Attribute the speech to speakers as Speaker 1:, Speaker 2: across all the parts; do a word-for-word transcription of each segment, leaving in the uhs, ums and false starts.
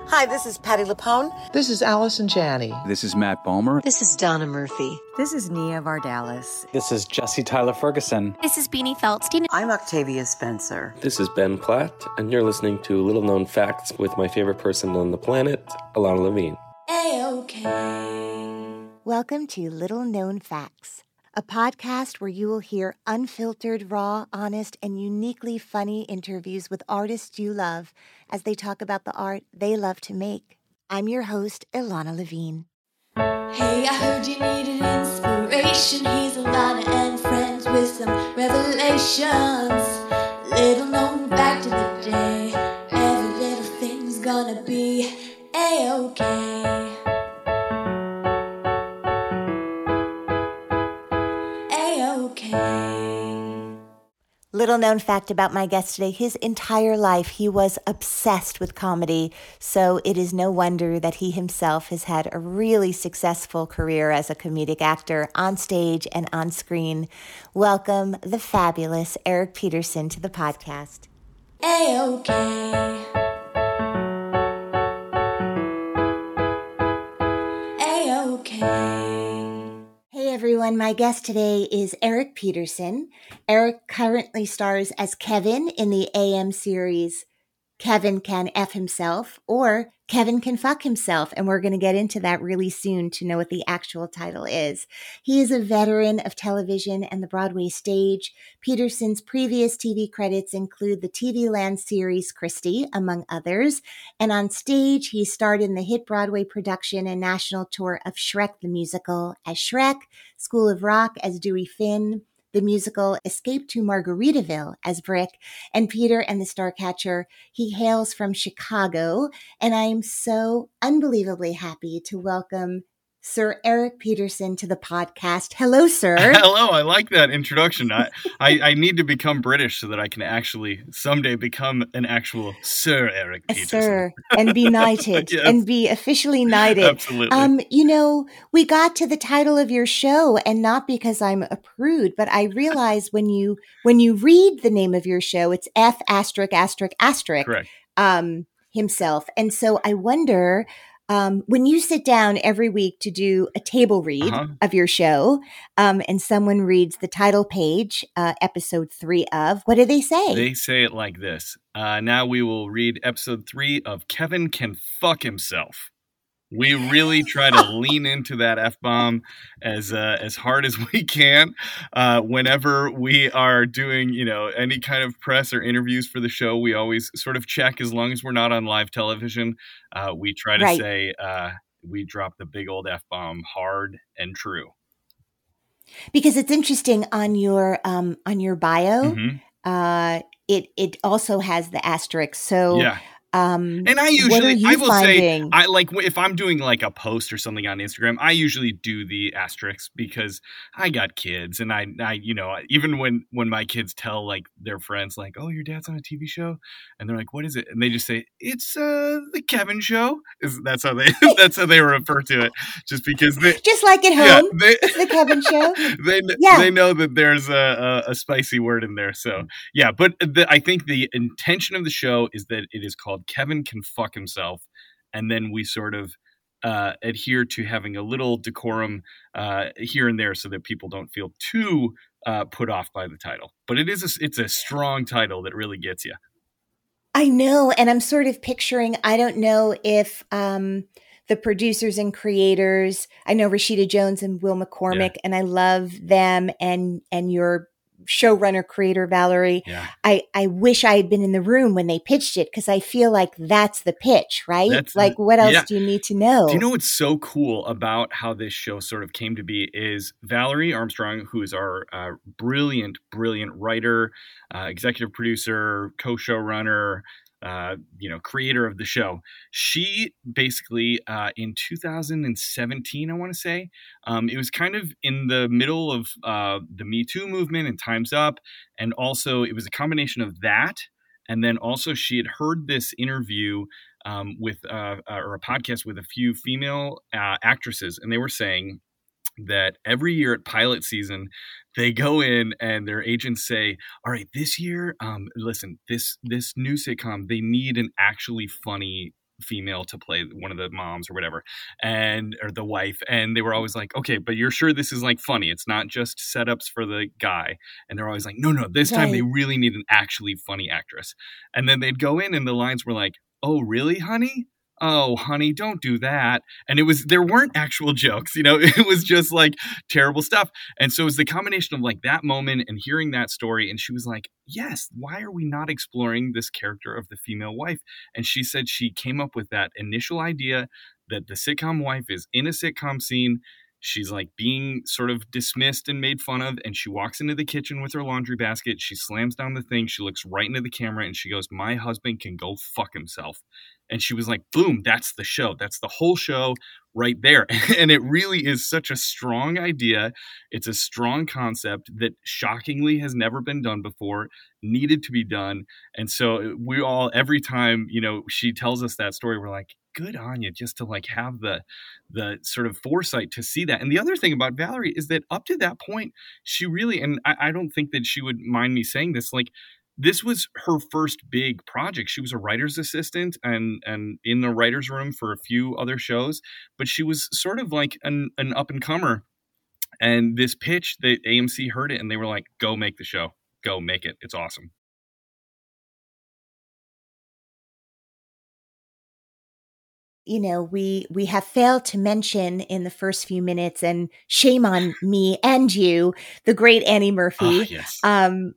Speaker 1: Hi, this is Patti LuPone.
Speaker 2: This is Allison Janney.
Speaker 3: This is Matt Bomer.
Speaker 4: This is Donna Murphy.
Speaker 5: This is Nia Vardalos.
Speaker 6: This is Jesse Tyler Ferguson.
Speaker 7: This is Beanie Feldstein.
Speaker 8: I'm Octavia Spencer.
Speaker 9: This is Ben Platt, and you're listening to Little Known Facts with my favorite person on the planet, Ilana Levine.
Speaker 10: A-OK. Welcome to Little Known Facts, a podcast where you will hear unfiltered, raw, honest, and uniquely funny interviews with artists you love as they talk about the art they love to make. I'm your host, Ilana Levine.
Speaker 11: Hey, I heard you needed inspiration. He's Ilana and friends with some revelations. Little known fact of the day. Every little thing's gonna be A-OK.
Speaker 10: Little known fact about my guest today, his entire life he was obsessed with comedy, so it is no wonder that he himself has had a really successful career as a comedic actor on stage and on screen. Welcome the fabulous Eric Peterson to the podcast.
Speaker 11: A-OK. A-OK.
Speaker 10: Hey everyone, my guest today is Eric Peterson. Eric currently stars as Kevin in the A M series Kevin Can F Himself or Kevin Can Fuck Himself, and we're going to get into that really soon to know what the actual title is. He is a veteran of television and the Broadway stage. Peterson's previous T V credits include the T V Land series Christy, among others, and on stage he starred in the hit Broadway production and national tour of Shrek the Musical as Shrek, School of Rock as Dewey Finn, the musical Escape to Margaritaville as Brick, and Peter and the Starcatcher. He hails from Chicago, and I am so unbelievably happy to welcome Sir Eric Peterson to the podcast. Hello, sir.
Speaker 12: Hello. I like that introduction. I, I, I need to become British so that I can actually someday become an actual Sir Eric Peterson.
Speaker 10: A sir, and be knighted,
Speaker 12: Yes.
Speaker 10: and be officially knighted.
Speaker 12: Absolutely.
Speaker 10: Um, you know, we got to the title of your show, and not because I'm a prude, but I realized when you when you read the name of your show, it's F asterisk asterisk asterisk
Speaker 12: Correct.
Speaker 10: um, himself. And so I wonder, um, when you sit down every week to do a table read
Speaker 12: Uh-huh.
Speaker 10: of your show, um, and someone reads the title page, uh, episode three of, what do they say?
Speaker 12: They say it like this. Uh, now we will read episode three of Kevin Can Fuck Himself. We really try to lean into that F-bomb as uh, as hard as we can uh, whenever we are doing, you know, any kind of press or interviews for the show. We always sort of check, as long as we're not on live television, uh, we try to
Speaker 10: Right.
Speaker 12: say uh, we drop the big old F-bomb hard and true.
Speaker 10: Because it's interesting on your um, on your bio,
Speaker 12: Mhm.
Speaker 10: uh, it it also has the asterisk. So,
Speaker 12: Yeah.
Speaker 10: um,
Speaker 12: And I
Speaker 10: what are
Speaker 12: usually,
Speaker 10: you
Speaker 12: I will
Speaker 10: finding?
Speaker 12: say, I like if I'm doing like a post or something on Instagram, I usually do the asterisks because I got kids, and I, I, you know, even when when my kids tell like their friends, like, "Oh, your dad's on a T V show," and they're like, "What is it?" and they just say, "It's uh the Kevin Show." Is that's how they that's how they refer to it, just because they
Speaker 10: Just like at
Speaker 12: yeah
Speaker 10: home,
Speaker 12: they
Speaker 10: it's the Kevin Show.
Speaker 12: they kn-
Speaker 10: Yeah.
Speaker 12: they know that there's a, a, a spicy word in there. So yeah, but the, I think the intention of the show is that it is called Kevin Can Fuck Himself, and then we sort of uh, adhere to having a little decorum uh, here and there so that people don't feel too uh, put off by the title. But it is a, it's a strong title that really gets you.
Speaker 10: I know, and I'm sort of picturing. I don't know if um, the producers and creators. I know Rashida Jones and Will McCormick, and I love them. And and your showrunner creator Valerie.
Speaker 12: Yeah.
Speaker 10: I I wish I had been in the room when they pitched it, because I feel like that's the pitch, right?
Speaker 12: That's-
Speaker 10: like, what else
Speaker 12: yeah.
Speaker 10: do you need to know?
Speaker 12: Do you know what's so cool about how this show sort of came to be is Valerie Armstrong, who is our uh, brilliant, brilliant writer, uh, executive producer, co-showrunner, uh, you know, creator of the show. She basically, uh, in two thousand seventeen, I want to say, um, it was kind of in the middle of uh, the Me Too movement and Time's Up. And also it was a combination of that. And then also she had heard this interview um, with, uh, or a podcast with a few female uh, actresses. And they were saying that every year at pilot season, they go in and their agents say, all right, this year, um, listen, this this new sitcom, they need an actually funny female to play one of the moms or whatever, and or the wife, and they were always like, okay, but you're sure this is like funny, it's not just setups for the guy? And they're always like, no no this time
Speaker 10: Right.
Speaker 12: they really need an actually funny actress. And then they'd go in and the lines were like, oh really honey, oh honey, don't do that. And it was, there weren't actual jokes, you know, it was just like terrible stuff. And so it was the combination of like that moment and hearing that story, and she was like, yes, why are we not exploring this character of the female wife? And she said she came up with that initial idea that the sitcom wife is in a sitcom scene, she's like being sort of dismissed and made fun of, and she walks into the kitchen with her laundry basket, she slams down the thing, she looks right into the camera, and she goes, my husband can go fuck himself. And she was like, boom, that's the show. That's the whole show right there. And it really is such a strong idea. It's a strong concept that shockingly has never been done before, needed to be done. And so we all, every time, you know, she tells us that story, we're like, good on you, just to like have the the sort of foresight to see that. And the other thing about Valerie is that up to that point, she really, and I, I don't think that she would mind me saying this, like, this was her first big project. She was a writer's assistant and and in the writer's room for a few other shows, but she was sort of like an, an up-and-comer. And this pitch, that A M C heard it and they were like, go make the show. Go make it. It's awesome.
Speaker 10: You know, we we have failed to mention in the first few minutes, and shame on me and you, the great Annie Murphy.
Speaker 12: Ah, yes.
Speaker 10: Um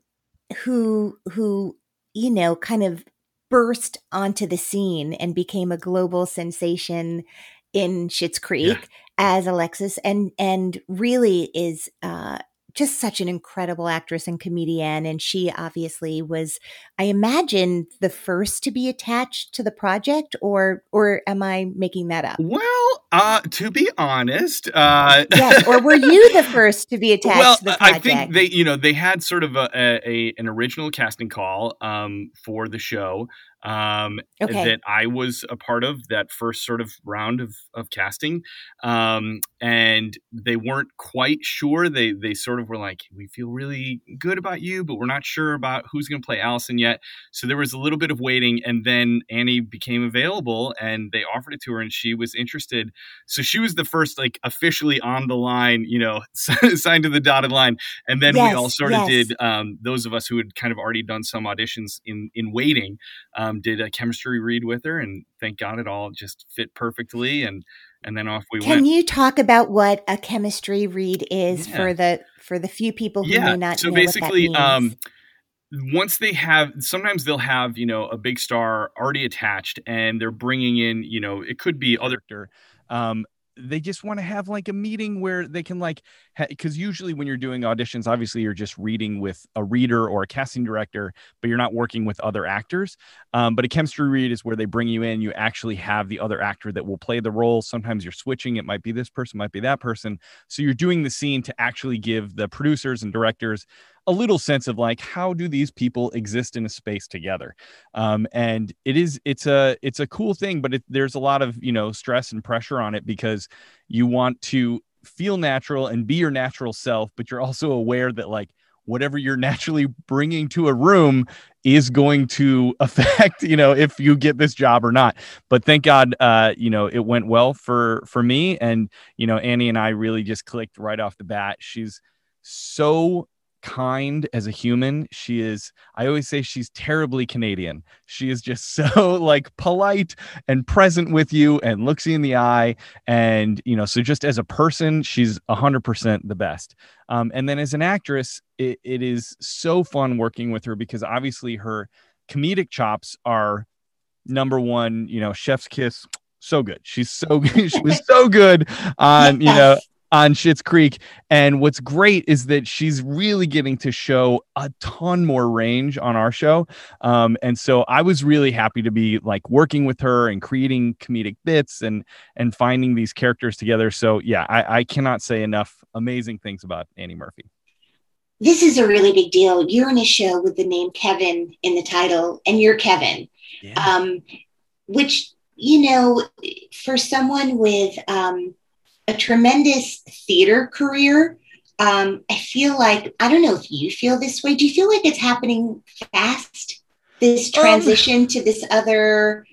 Speaker 10: who who you know kind of burst onto the scene and became a global sensation in Schitt's Creek
Speaker 12: Yeah.
Speaker 10: as Alexis, and and really is uh just such an incredible actress and comedian. And she obviously was, I imagine, the first to be attached to the project, or or am I making that up?
Speaker 12: Well, uh, to be honest, uh,
Speaker 10: Yes, or were you the first to be attached
Speaker 12: well,
Speaker 10: to the
Speaker 12: I
Speaker 10: project?
Speaker 12: think they, you know, they had sort of a, a, a an original casting call um, for the show um,
Speaker 10: Okay.
Speaker 12: that I was a part of, that first sort of round of, of casting. Um, and they weren't quite sure. They, they sort of were like, we feel really good about you, but we're not sure about who's going to play Allison yet. So there was a little bit of waiting, and then Annie became available and they offered it to her and she was interested. So she was the first, like, officially on the line, you know, signed to the dotted line. And then
Speaker 10: Yes,
Speaker 12: we all sort of
Speaker 10: yes.
Speaker 12: did, um, those of us who had kind of already done some auditions in, in waiting, um, did a chemistry read with her, and thank God it all just fit perfectly. And, and then off we
Speaker 10: Can
Speaker 12: went.
Speaker 10: you talk about what a chemistry read is
Speaker 12: Yeah.
Speaker 10: for the for the few people who
Speaker 12: Yeah.
Speaker 10: may not
Speaker 12: So
Speaker 10: know
Speaker 12: basically,
Speaker 10: what that means?
Speaker 12: um, once they have, sometimes they'll have, you know, a big star already attached and they're bringing in, you know, it could be other, um, they just want to have like a meeting where they can like, because ha- usually when you're doing auditions, obviously you're just reading with a reader or a casting director, but you're not working with other actors. Um, but a chemistry read is where they bring you in, you actually have the other actor that will play the role. Sometimes you're switching. It might be this person, might be that person. So you're doing the scene to actually give the producers and directors a little sense of like, how do these people exist in a space together? Um, and it is, it's a, it's a cool thing, but it, there's a lot of, you know, stress and pressure on it because you want to feel natural and be your natural self, but you're also aware that like whatever you're naturally bringing to a room is going to affect, you know, if you get this job or not. But thank God, uh, you know, it went well for, for me. And, you know, Annie and I really just clicked right off the bat. She's so kind as a human. She is, I always say she's terribly Canadian. She is just so like polite and present with you and looks you in the eye. And, you know, so just as a person, she's a hundred percent the best. Um, and then as an actress, it, it is so fun working with her because obviously her comedic chops are number one, you know, chef's kiss. So good. She's so good. She was so good on, you know, on Schitt's Creek. And what's great is that she's really getting to show a ton more range on our show. Um, and so I was really happy to be like working with her and creating comedic bits and, and finding these characters together. So yeah, I, I cannot say enough amazing things about Annie Murphy.
Speaker 1: This is a really big deal. You're in a show with the name Kevin in the title, and you're Kevin,
Speaker 12: Yeah.
Speaker 1: um, which, you know, for someone with, um, a tremendous theater career. Um, I feel like, I don't know if you feel this way. Do you feel like it's happening fast? This transition um, to this other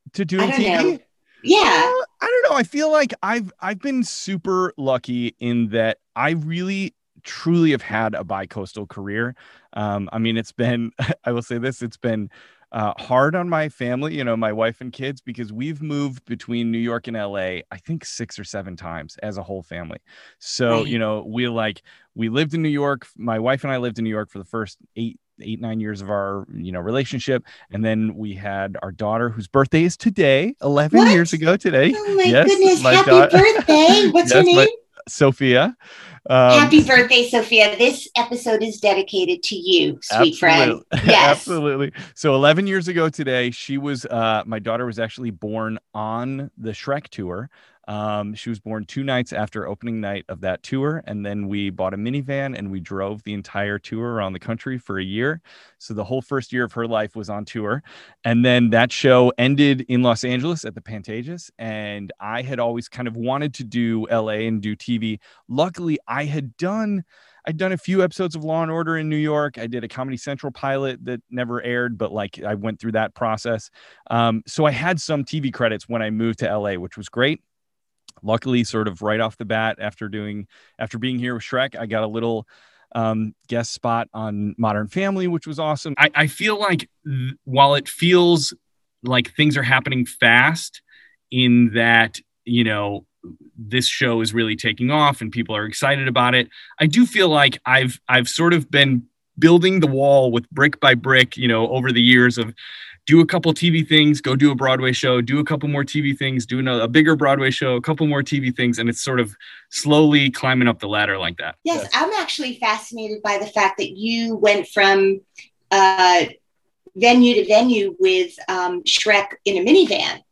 Speaker 3: to doing
Speaker 1: I don't
Speaker 3: T V?
Speaker 1: know. Yeah.
Speaker 3: Uh, I don't know. I feel like I've I've been super lucky in that I really truly have had a bi-coastal career. Um, I mean, it's been, I will say this, it's been uh, hard on my family, you know, my wife and kids, because we've moved between New York and L A, I think six or seven times as a whole family. So,
Speaker 1: Right.
Speaker 3: you know, we like, we lived in New York. My wife and I lived in New York for the first eight, eight, nine years of our, you know, relationship. And then we had our daughter, whose birthday is today, eleven
Speaker 1: What?
Speaker 3: years ago today.
Speaker 1: Oh my
Speaker 3: Yes,
Speaker 1: goodness.
Speaker 3: my
Speaker 1: Happy
Speaker 3: da-
Speaker 1: birthday. What's her
Speaker 3: Yes,
Speaker 1: name?
Speaker 3: my- Sophia. Um,
Speaker 1: Happy birthday, Sophia. This episode is dedicated to you, sweet friend.
Speaker 3: Absolutely.
Speaker 1: Yes.
Speaker 3: Absolutely. So eleven years ago today, she was, uh, my daughter was actually born on the Shrek tour. Um, she was born two nights after opening night of that tour. And then we bought a minivan and we drove the entire tour around the country for a year. So the whole first year of her life was on tour. And then that show ended in Los Angeles at the Pantages. And I had always kind of wanted to do L A and do T V. Luckily, I had done I'd done a few episodes of Law and Order in New York. I did a Comedy Central pilot that never aired, but like I went through that process. Um, so I had some T V credits when I moved to L A, which was great. Luckily, sort of right off the bat, after doing after being here with Shrek, I got a little um, guest spot on Modern Family, which was awesome.
Speaker 12: I, I feel like th- while it feels like things are happening fast, in that, you know, this show is really taking off and people are excited about it, I do feel like I've I've sort of been building the wall with brick by brick, you know, over the years of do a couple T V things, go do a Broadway show, do a couple more T V things, do a, a bigger Broadway show, a couple more T V things. And it's sort of slowly climbing up the ladder like that.
Speaker 1: Yes, yes. I'm actually fascinated by the fact that you went from uh, venue to venue with um, Shrek in a minivan.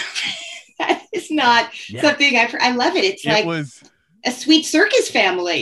Speaker 1: That is not yeah. something I've, I love it. It's
Speaker 3: it
Speaker 1: like
Speaker 3: was,
Speaker 1: a sweet circus family.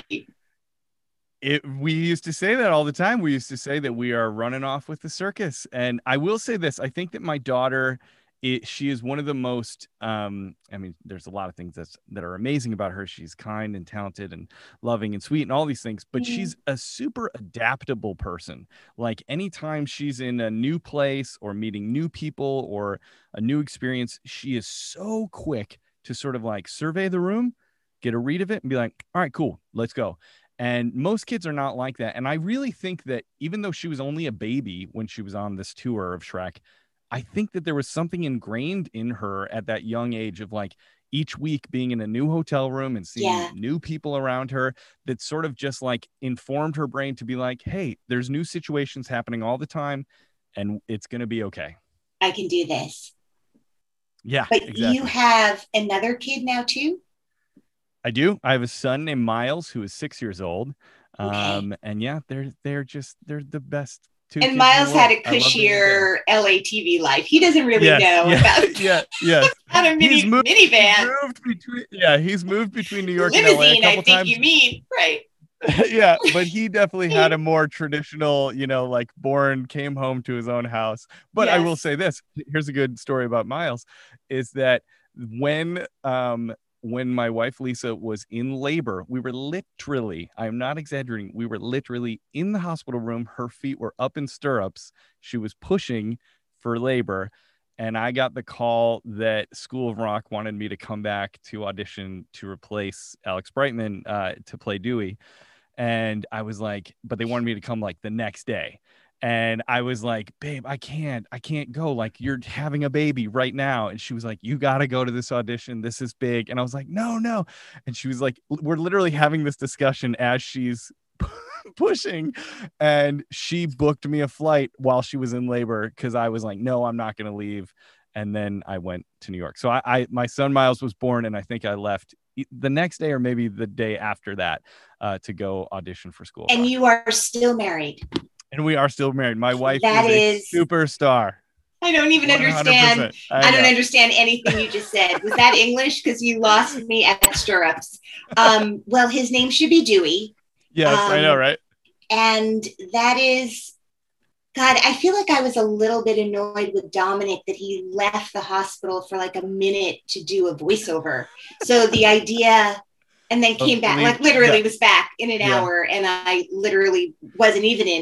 Speaker 3: It, we used to say that all the time. We used to say that we are running off with the circus. And I will say this, I think that my daughter, it, she is one of the most, um, I mean, there's a lot of things that's, that are amazing about her. She's kind and talented and loving and sweet and all these things, but mm-hmm. she's a super adaptable person. Like anytime she's in a new place or meeting new people or a new experience, she is so quick to sort of like survey the room, get a read of it and be like, all right, cool, let's go. And most kids are not like that. And I really think that even though she was only a baby when she was on this tour of Shrek, I think that there was something ingrained in her at that young age of like each week being in a new hotel room and seeing yeah. new people around her that sort of just like informed her brain to be like, hey, there's new situations happening all the time and it's going to be okay.
Speaker 1: I can do this.
Speaker 3: Yeah.
Speaker 1: But
Speaker 3: exactly.
Speaker 1: You have another kid now too?
Speaker 3: I do. I have a son named Miles who is six years old.
Speaker 1: Okay.
Speaker 3: Um, and yeah, they're they're just they're the best two.
Speaker 1: And Miles had a cushier L A T V life. He doesn't really
Speaker 3: yes,
Speaker 1: know
Speaker 3: yeah,
Speaker 1: about
Speaker 3: yeah, yeah.
Speaker 1: How a mini,
Speaker 3: he's moved,
Speaker 1: minivan.
Speaker 3: He's moved between, yeah, he's moved between New York
Speaker 1: Limousine,
Speaker 3: and L A a couple
Speaker 1: I think
Speaker 3: times.
Speaker 1: You mean right?
Speaker 3: Yeah, but he definitely had a more traditional, you know, like born, came home to his own house. But yes. I will say this: here's a good story about Miles, is that when um. when my wife, Lisa, was in labor, we were literally, I'm not exaggerating, we were literally in the hospital room. Her feet were up in stirrups. She was pushing for labor. And I got the call that School of Rock wanted me to come back to audition to replace Alex Brightman uh, to play Dewey. And I was like, but they wanted me to come like the next day. And I was like, babe, I can't, I can't go. Like, you're having a baby right now. And she was like, you got to go to this audition. This is big. And I was like, no, no. And she was like, we're literally having this discussion as she's pushing. And she booked me a flight while she was in labor because I was like, no, I'm not going to leave. And then I went to New York. So I, I, my son Miles was born, and I think I left the next day or maybe the day after that uh, to go audition for School.
Speaker 1: And you are still married.
Speaker 3: And we are still married. My wife
Speaker 1: that
Speaker 3: is,
Speaker 1: is
Speaker 3: a superstar.
Speaker 1: I don't even understand. I, I don't understand anything you just said. Was that English? Because you lost me at stirrups. Um, well, his name should be Dewey.
Speaker 3: Yes, um, I know, right?
Speaker 1: And that is, God, I feel like I was a little bit annoyed with Dominic that he left the hospital for like a minute to do a voiceover. So the idea... And then came back, like literally yeah. was back in an yeah. hour. And I literally wasn't even in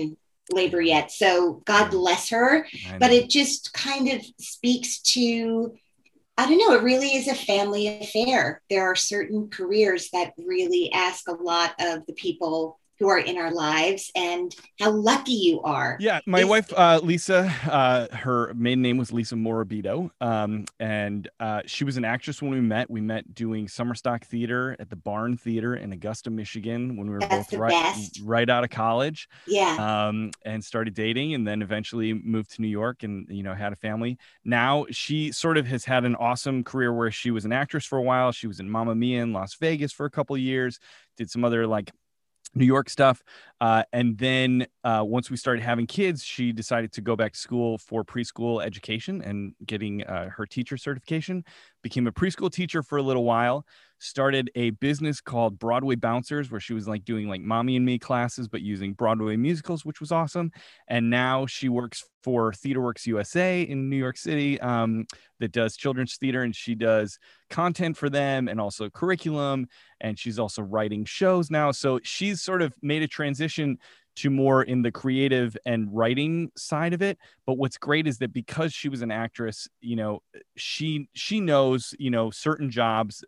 Speaker 1: labor yet. So God bless her. But it just kind of speaks to, I don't know, it really is a family affair. There are certain careers that really ask a lot of the people who are in our lives, and how lucky you are.
Speaker 3: Yeah, my wife, uh, Lisa, uh, her maiden name was Lisa Morabito, um, and uh, she was an actress when we met. We met doing summer stock theater at the Barn Theater in Augusta, Michigan, when we were
Speaker 1: That's
Speaker 3: both right, right out of college.
Speaker 1: Yeah.
Speaker 3: Um, and started dating, and then eventually moved to New York, and you know had a family. Now she sort of has had an awesome career where she was an actress for a while. She was in Mamma Mia in Las Vegas for a couple of years. Did some other like New York stuff. Uh, and then uh, once we started having kids, she decided to go back to school for preschool education and getting uh, her teacher certification, became a preschool teacher for a little while, started a business called Broadway Bouncers, where she was like doing like Mommy and Me classes, but using Broadway musicals, which was awesome. And now she works for TheaterWorks U S A in New York City, um, that does children's theater, and she does content for them and also curriculum. And she's also writing shows now. So she's sort of made a transition to more in the creative and writing side of it. But what's great is that because she was an actress, you know, she she knows, you know, certain jobs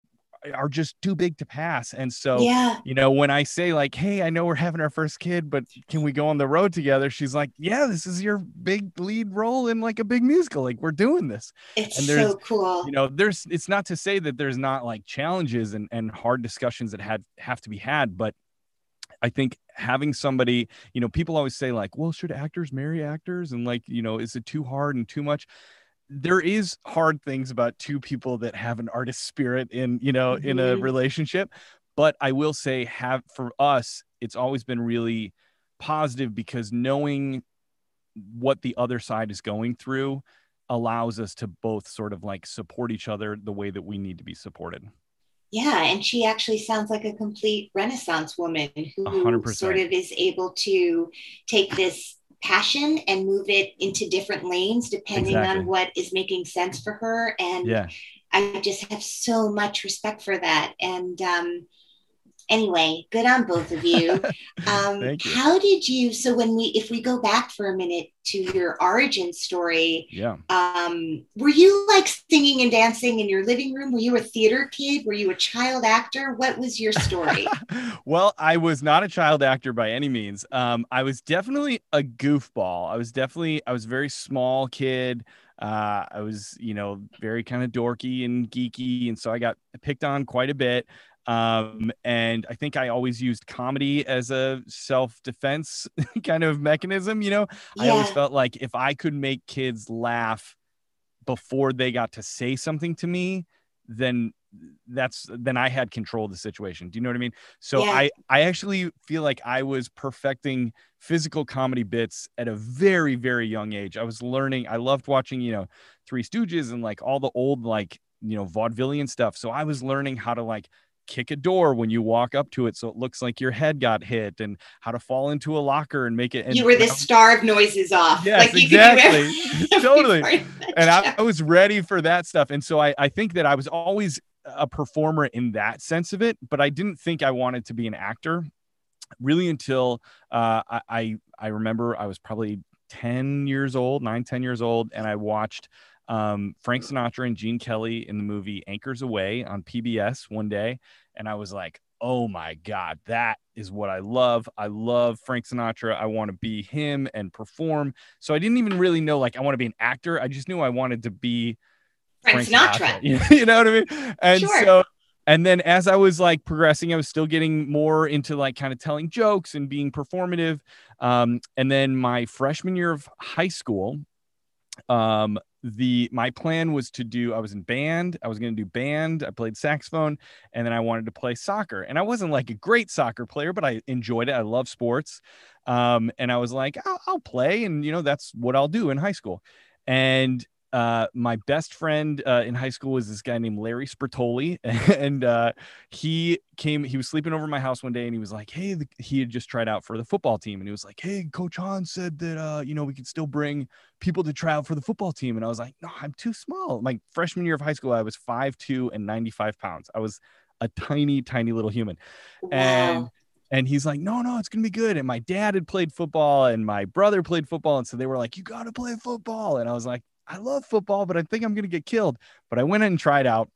Speaker 3: are just too big to pass. And so,
Speaker 1: yeah.
Speaker 3: you know, when I say like, hey, I know we're having our first kid, but can we go on the road together? She's like, yeah, this is your big lead role in like a big musical. Like, we're doing this.
Speaker 1: It's
Speaker 3: and there's,
Speaker 1: so cool.
Speaker 3: You know, there's, it's not to say that there's not like challenges and, and hard discussions that had have to be had, but I think having somebody, you know, people always say like, well, should actors marry actors? And like, you know, is it too hard and too much? There is hard things about two people that have an artist spirit in, you know, mm-hmm. in a relationship. But I will say have for us, it's always been really positive because knowing what the other side is going through allows us to both sort of like support each other the way that we need to be supported.
Speaker 1: Yeah, and she actually sounds like a complete Renaissance woman who
Speaker 3: one hundred percent
Speaker 1: sort of is able to take this passion and move it into different lanes depending
Speaker 3: exactly.
Speaker 1: on what is making sense for her. And
Speaker 3: yeah.
Speaker 1: I just have so much respect for that. And um, anyway, good on both of you. Um,
Speaker 3: Thank you.
Speaker 1: How did you, so when we, if we go back for a minute to your origin story,
Speaker 3: yeah.
Speaker 1: um, were you like singing and dancing in your living room? Were you a theater kid? Were you a child actor? What was your story?
Speaker 3: Well, I was not a child actor by any means. Um, I was definitely a goofball. I was definitely, I was a very small kid. Uh, I was, you know, very kind of dorky and geeky. And so I got picked on quite a bit. Um, and I think I always used comedy as a self-defense kind of mechanism. You know,
Speaker 1: yeah.
Speaker 3: I always felt like if I could make kids laugh before they got to say something to me, then that's, then I had control of the situation. Do you know what I mean? So
Speaker 1: yeah.
Speaker 3: I, I actually feel like I was perfecting physical comedy bits at a very, very young age. I was learning, I loved watching, you know, Three Stooges and like all the old, like, you know, vaudevillian stuff. So I was learning how to like kick a door when you walk up to it so it looks like your head got hit, and how to fall into a locker and make it. And,
Speaker 1: you were the
Speaker 3: you know,
Speaker 1: star of noises off.
Speaker 3: Yes,
Speaker 1: like you
Speaker 3: exactly.
Speaker 1: Could do every,
Speaker 3: totally.
Speaker 1: every
Speaker 3: And I, I was ready for that stuff. And so I, I think that I was always a performer in that sense of it, but I didn't think I wanted to be an actor really until uh, I, I, I remember I was probably ten years old, nine, ten years old. And I watched um, Frank Sinatra and Gene Kelly in the movie Anchors Away on P B S one day. And I was like, oh my God, that is what I love. I love Frank Sinatra. I want to be him and perform. So I didn't even really know, like, I want to be an actor. I just knew I wanted to be
Speaker 1: Frank, Frank Sinatra.
Speaker 3: Sinatra. You know what I mean? And
Speaker 1: sure.
Speaker 3: so, and then as I was like progressing, I was still getting more into like kind of telling jokes and being performative. Um, and then my freshman year of high school, um, the my plan was to do I was in band I was going to do band I played saxophone, and then I wanted to play soccer. And I wasn't like a great soccer player, but I enjoyed it. I love sports. Um and I was like, I'll, I'll play, and you know that's what I'll do in high school. And uh my best friend uh in high school was this guy named Larry Spertoli, and uh he came he was sleeping over at my house one day, and he was like, hey, the, he had just tried out for the football team, and he was like, hey, Coach Hahn said that uh you know we could still bring people to try out for the football team. And I was like, no, I'm too small. My freshman year of high school, I was five two and ninety-five pounds. I was a tiny tiny little human.
Speaker 1: Wow.
Speaker 3: And And he's like, no, no, it's going to be good. And my dad had played football and my brother played football. And so they were like, you got to play football. And I was like, I love football, but I think I'm going to get killed. But I went in and tried out.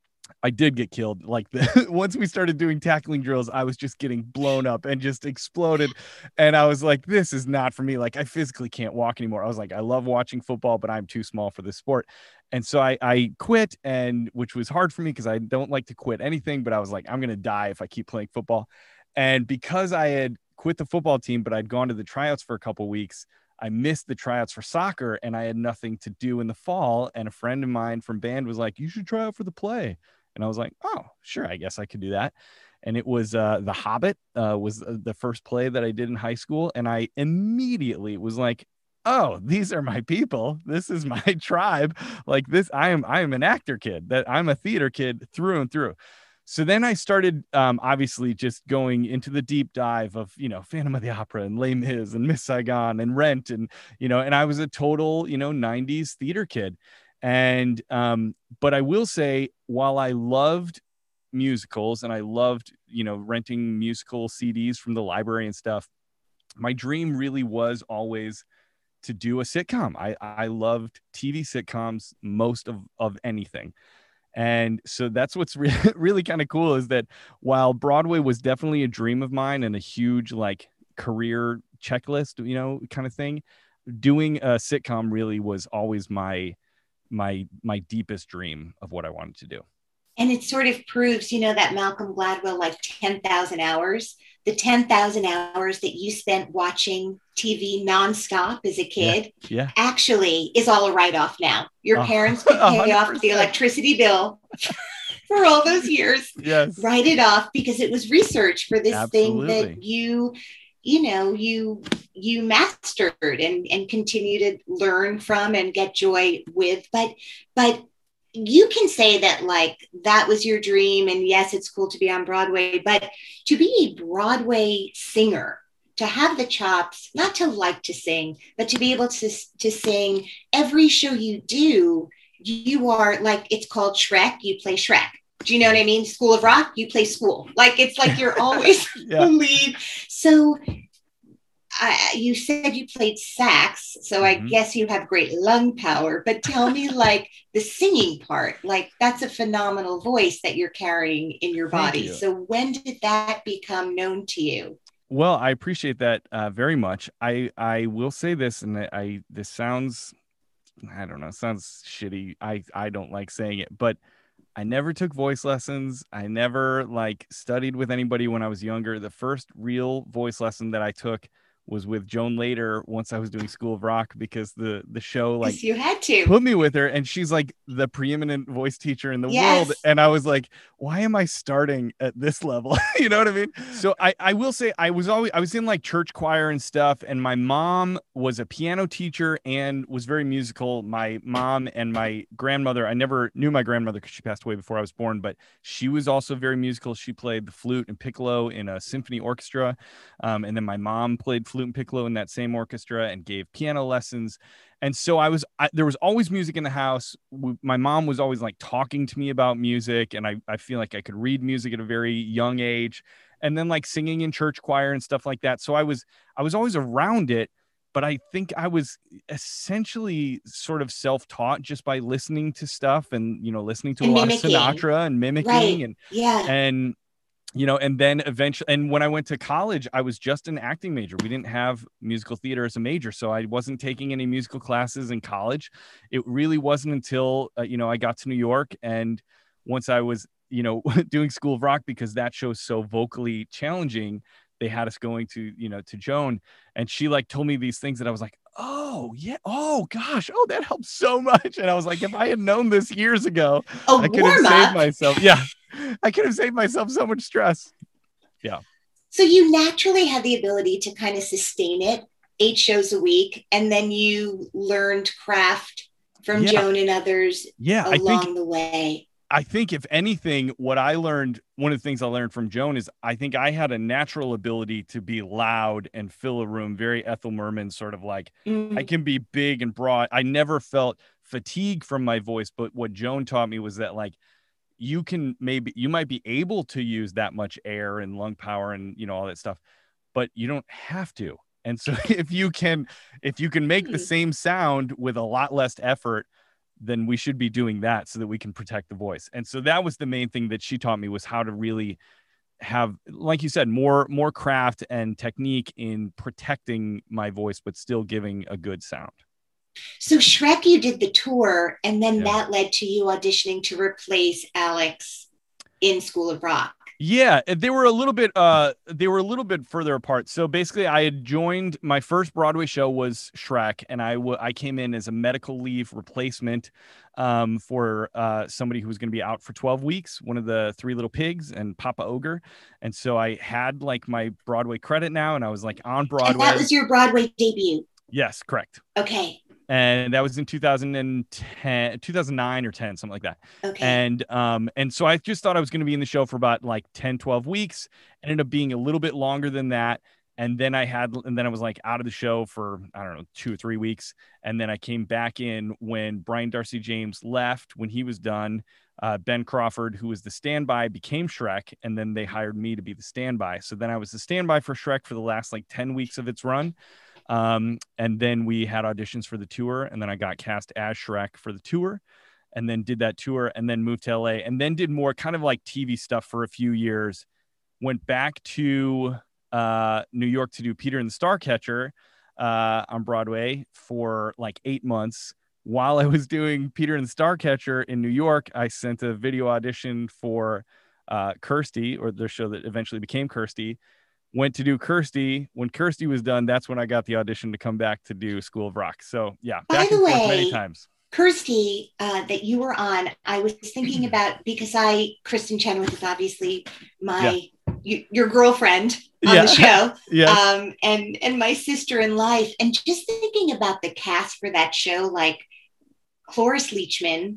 Speaker 3: I did get killed. Like the, once we started doing tackling drills, I was just getting blown up and just exploded. And I was like, this is not for me. Like I physically can't walk anymore. I was like, I love watching football, but I'm too small for this sport. And so I, I quit, and which was hard for me because I don't like to quit anything, but I was like, I'm going to die if I keep playing football. And because I had quit the football team, but I'd gone to the tryouts for a couple of weeks, I missed the tryouts for soccer and I had nothing to do in the fall. And a friend of mine from band was like, you should try out for the play. And I was like, oh, sure, I guess I could do that. And it was uh, The Hobbit uh, was the first play that I did in high school. And I immediately was like, oh, these are my people. This is my tribe. Like this, I am, I am an actor kid, that I'm a theater kid through and through. So then I started, um, obviously, just going into the deep dive of, you know, Phantom of the Opera and Les Mis and Miss Saigon and Rent. And, you know, and I was a total, you know, nineties theater kid. And, um, but I will say, while I loved musicals and I loved, you know, renting musical C Ds from the library and stuff, my dream really was always to do a sitcom. I, I loved T V sitcoms most of, of anything. And so that's what's re- really kind of cool is that while Broadway was definitely a dream of mine and a huge like career checklist, you know, kind of thing, doing a sitcom really was always my my my deepest dream of what I wanted to do.
Speaker 1: And it sort of proves, you know, that Malcolm Gladwell, like ten thousand hours, the ten thousand hours that you spent watching T V nonstop as a kid,
Speaker 3: yeah, yeah.
Speaker 1: actually is all a write-off now. Your
Speaker 3: Oh,
Speaker 1: parents could pay
Speaker 3: one hundred percent
Speaker 1: off the electricity bill for all those years.
Speaker 3: Yes.
Speaker 1: Write it off because it was research for this
Speaker 3: Absolutely.
Speaker 1: thing that you, you know, you you mastered and, and continue to learn from and get joy with. But but you can say that like that was your dream, and yes, it's cool to be on Broadway, but to be a Broadway singer, to have the chops, not to like to sing, but to be able to, to sing every show you do, you are like, it's called Shrek, you play Shrek. Do you know what I mean? School of Rock, you play School. Like, it's like you're always
Speaker 3: Yeah.
Speaker 1: the lead. So I, you said you played sax, so I
Speaker 3: Mhm.
Speaker 1: guess you have great lung power, but tell me like the singing part, like that's a phenomenal voice that you're carrying in your
Speaker 3: Thank
Speaker 1: body.
Speaker 3: you.
Speaker 1: So when did that become known to you?
Speaker 3: Well, I appreciate that uh, very much. I, I will say this, and I, I this sounds, I don't know, sounds shitty. I, I don't like saying it, but I never took voice lessons. I never like studied with anybody when I was younger. The first real voice lesson that I took was with Joan Lader once I was doing School of Rock, because the the show like
Speaker 1: Because you had to.
Speaker 3: put me with her, and she's like the preeminent voice teacher in the
Speaker 1: Yes.
Speaker 3: world. And I was like, why am I starting at this level? You know what I mean? So I, I will say I was always, I was in like church choir and stuff. And my mom was a piano teacher and was very musical. My mom and my grandmother, I never knew my grandmother because she passed away before I was born, but she was also very musical. She played the flute and piccolo in a symphony orchestra. Um, and then my mom played flute and piccolo in that same orchestra and gave piano lessons. And so I was, I, there was always music in the house. W- My mom was always like talking to me about music. And I, I feel like I could read music at a very young age, and then like singing in church choir and stuff like that. So I was, I was always around it, but I think I was essentially sort of self-taught just by listening to stuff and, you know, listening to
Speaker 1: And
Speaker 3: a lot
Speaker 1: mimicking.
Speaker 3: of Sinatra and mimicking
Speaker 1: Right.
Speaker 3: and,
Speaker 1: Yeah.
Speaker 3: and, you know, and then eventually, and when I went to college, I was just an acting major. We didn't have musical theater as a major, so I wasn't taking any musical classes in college. It really wasn't until, uh, you know, I got to New York, and once I was, you know, doing School of Rock, because that show's so vocally challenging, they had us going to, you know, to Joan, and she like told me these things that I was like, oh yeah, oh gosh, oh, that helps so much. And I was like, if I had known this years ago,
Speaker 1: A
Speaker 3: I could have
Speaker 1: warm-up.
Speaker 3: saved myself. Yeah. I could have saved myself so much stress. Yeah.
Speaker 1: So you naturally had the ability to kind of sustain it, eight shows a week, and then you learned craft from
Speaker 3: Yeah.
Speaker 1: Joan and others
Speaker 3: Yeah. I
Speaker 1: along
Speaker 3: think,
Speaker 1: the way.
Speaker 3: I think if anything, what I learned, one of the things I learned from Joan is I think I had a natural ability to be loud and fill a room, very Ethel Merman, sort of like
Speaker 1: Mm.
Speaker 3: I can be big and broad. I never felt fatigue from my voice, but what Joan taught me was that like, you can maybe, you might be able to use that much air and lung power and, you know, all that stuff, but you don't have to. And so if you can, if you can make the same sound with a lot less effort, then we should be doing that so that we can protect the voice. And so that was the main thing that she taught me, was how to really have, like you said, more, more craft and technique in protecting my voice, but still giving a good sound.
Speaker 1: So Shrek, you did the tour, and then
Speaker 3: Yeah.
Speaker 1: that led to you auditioning to replace Alex in School of Rock.
Speaker 3: Yeah, they were a little bit uh they were a little bit further apart. So basically I had joined, my first Broadway show was Shrek, and I w- I came in as a medical leave replacement um for uh somebody who was going to be out for twelve weeks, one of the Three Little Pigs and Papa Ogre. And so I had like my Broadway credit now, and I was like on Broadway.
Speaker 1: And that was your Broadway debut.
Speaker 3: Yes, correct.
Speaker 1: Okay.
Speaker 3: And that was in two thousand ten, two thousand nine or ten, something like that.
Speaker 1: Okay.
Speaker 3: And um, and so I just thought I was going to be in the show for about like ten, twelve weeks. Ended up being a little bit longer than that. And then I had, and then I was like out of the show for, I don't know, two or three weeks. And then I came back in when Brian Darcy James left, when he was done. Uh, Ben Crawford, who was the standby, became Shrek. And then they hired me to be the standby. So then I was the standby for Shrek for the last like ten weeks of its run. Um, and then we had auditions for the tour, and then I got cast as Shrek for the tour, and then did that tour, and then moved to L A, and then did more kind of like T V stuff for a few years. Went back to uh, New York to do Peter and the Starcatcher uh, on Broadway for like eight months. While I was doing Peter and the Starcatcher in New York, I sent a video audition for uh, Kirsty, or the show that eventually became Kirsty. Went to do Kirsty. When Kirsty was done, that's when I got the audition to come back to do School of Rock. So yeah,
Speaker 1: By
Speaker 3: back
Speaker 1: the
Speaker 3: and forth
Speaker 1: way,
Speaker 3: many times.
Speaker 1: Kirsty, uh, that you were on, I was thinking about, because I, Kristen Chenoweth is obviously my, y- your girlfriend on
Speaker 3: Yeah.
Speaker 1: the show,
Speaker 3: Yes.
Speaker 1: um, and, and my sister in life. And just thinking about the cast for that show, like Cloris Leachman,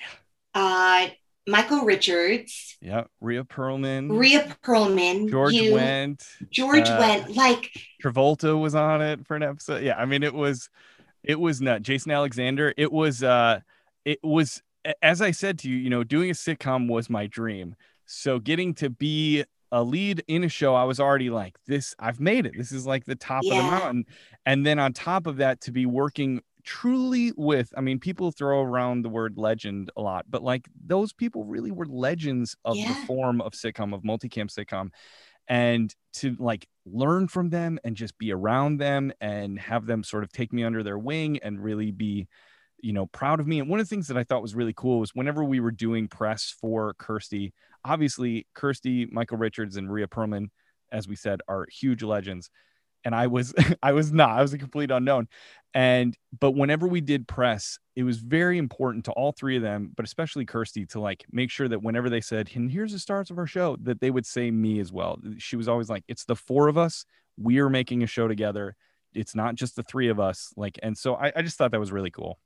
Speaker 1: uh, Michael Richards,
Speaker 3: Yeah, Rhea Perlman,
Speaker 1: Rhea Perlman,
Speaker 3: George
Speaker 1: you,
Speaker 3: Wendt,
Speaker 1: George
Speaker 3: uh,
Speaker 1: Wendt, like
Speaker 3: Travolta was on it for an episode. Yeah, I mean it was, it was not Jason Alexander. It was, uh, it was, as I said to you, you know, doing a sitcom was my dream. So getting to be a lead in a show, I was already like, this, I've made it. This is like the top
Speaker 1: Yeah.
Speaker 3: of the mountain. And then on top of that, to be working truly with, I mean, people throw around the word legend a lot, but like those people really were legends of
Speaker 1: Yeah.
Speaker 3: the form of sitcom, of multicam sitcom. And to like learn from them and just be around them and have them sort of take me under their wing and really be, you know, proud of me. And one of the things that I thought was really cool was whenever we were doing press for Kirsty, obviously Kirsty, Michael Richards, and Rhea Perlman, as we said, are huge legends. And I was, I was not, I was a complete unknown. And, but whenever we did press, it was very important to all three of them, but especially Kirsty, to like make sure that whenever they said, and here's the stars of our show, that they would say me as well. She was always like, it's the four of us. We're making a show together. It's not just the three of us. Like, and so I, I just thought that was really cool.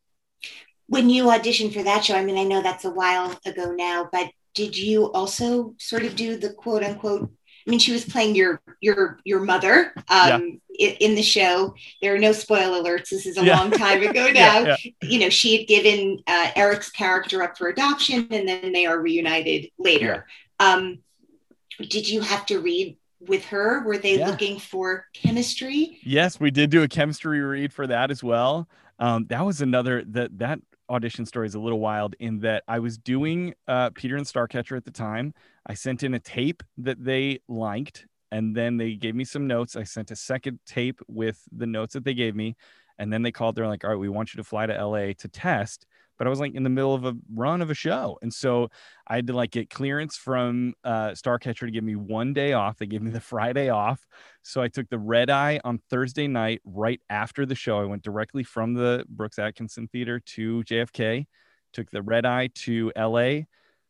Speaker 1: when you auditioned for that show, I mean, I know that's a while ago now, but did you also sort of do the quote unquote, I mean, she was playing your your your mother um, yeah. in, in the show. There are no spoiler alerts. This is a yeah. long time ago now. yeah, yeah. You know, she had given uh, Eric's character up for adoption, and then they are reunited later. Yeah. Um, did you have to read with her? Were they yeah. looking for chemistry?
Speaker 3: Yes, we did do a chemistry read for that as well. Um, that was another that that audition story is a little wild in that I was doing uh, Peter and Starcatcher at the time. I sent in a tape that they liked, and then they gave me some notes. I sent a second tape with the notes that they gave me, and then they called. They're like, all right, we want you to fly to L A to test. But I was like in the middle of a run of a show. And so I had to like get clearance from uh, Starcatcher to give me one day off. They gave me the Friday off. So I took the red eye on Thursday night right after the show. I went directly from the Brooks Atkinson Theater to J F K, took the red eye to L A,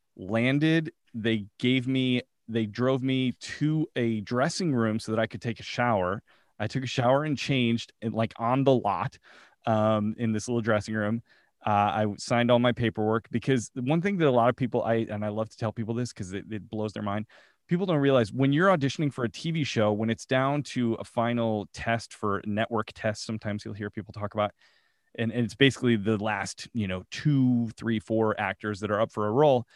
Speaker 3: landed. They gave me, they drove me to a dressing room so that I could take a shower. I took a shower and changed and like on the lot um, in this little dressing room. Uh, I signed all my paperwork because the one thing that a lot of people, I and I love to tell people this because it, it blows their mind. People don't realize when you're auditioning for a T V show, when it's down to a final test for network tests, sometimes you'll hear people talk about, and, and it's basically the last, you know, two, three, four actors that are up for a role.